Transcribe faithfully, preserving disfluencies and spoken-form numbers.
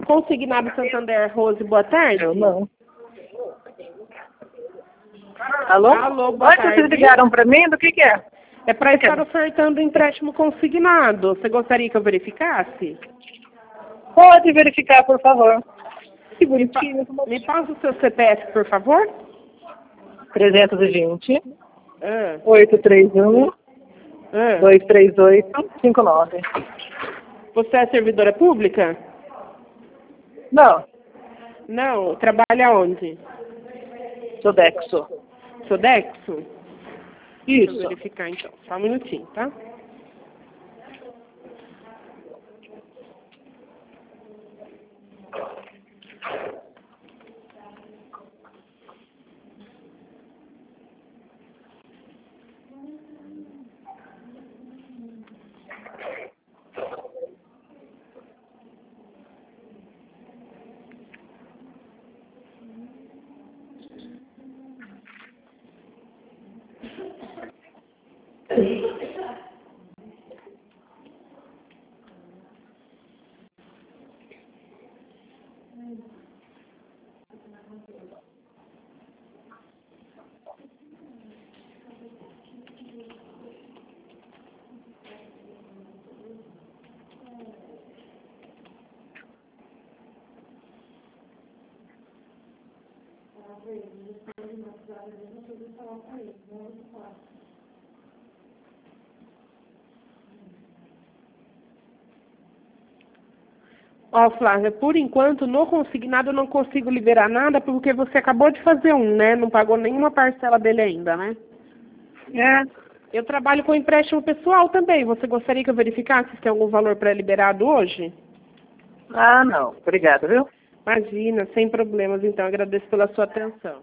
Consignado Santander, Rose, boa tarde. Eu não. Alô? Alô, boa Oi, tarde. vocês ligaram para mim? Do que que é? É para estar ofertando empréstimo consignado. Você gostaria que eu verificasse? Pode verificar, por favor. Que Me, pa bonitinho. me passa o seu C P F, por favor. trezentos e vinte, Ah, oitocentos e trinta e um, ah. duzentos e trinta e oito, cinquenta e nove. Você é servidora pública? Não, Não. Trabalha onde? Sodexo. Sodexo? Deixa eu Isso. verificar então. Só um minutinho, tá? Ó, Flávia, por enquanto, no consignado eu não consigo liberar nada porque você acabou de fazer um, né? Não pagou nenhuma parcela dele ainda, né? É. Eu trabalho com empréstimo pessoal também. Você gostaria que eu verificasse se tem algum valor pré-liberado hoje? Ah, não. Obrigado, viu? Imagina, sem problemas. Então, agradeço pela sua atenção.